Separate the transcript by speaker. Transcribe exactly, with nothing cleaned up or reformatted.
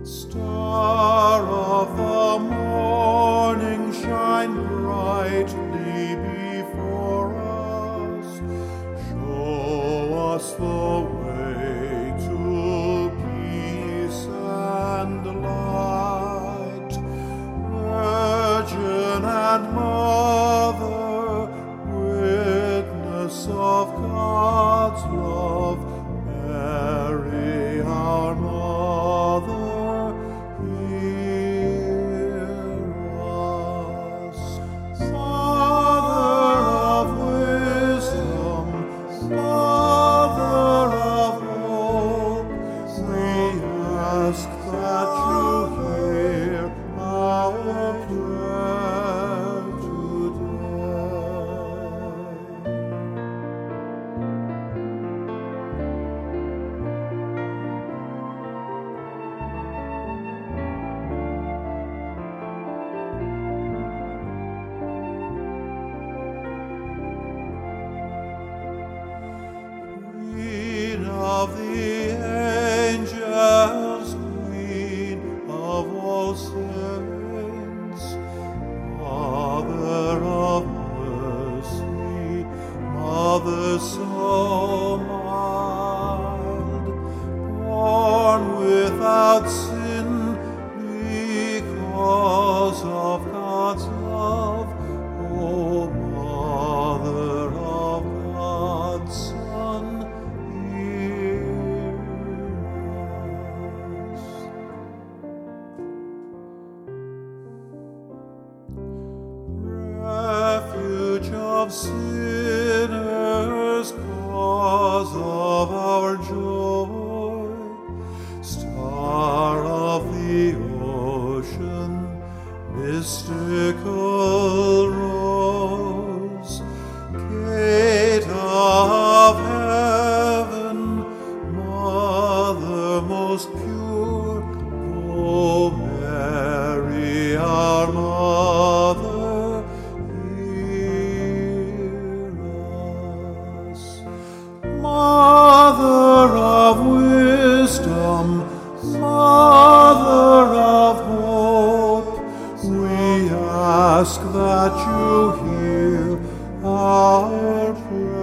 Speaker 1: Star of the morning, shine brightly before us. Show us the way to peace and light. Virgin and Mother, witness of God's love, Mary, our Mother, of the angels, Queen of all saints, Mother of mercy, Mother so mild, born without sin because of God's love, O Mother of God's Son, of sinners, cause of our joy, star of the ocean, mystical rose, gate of heaven, Mother most pure, O Mary, our Mother, Mother of wisdom, Mother of hope, we ask that you hear our prayer.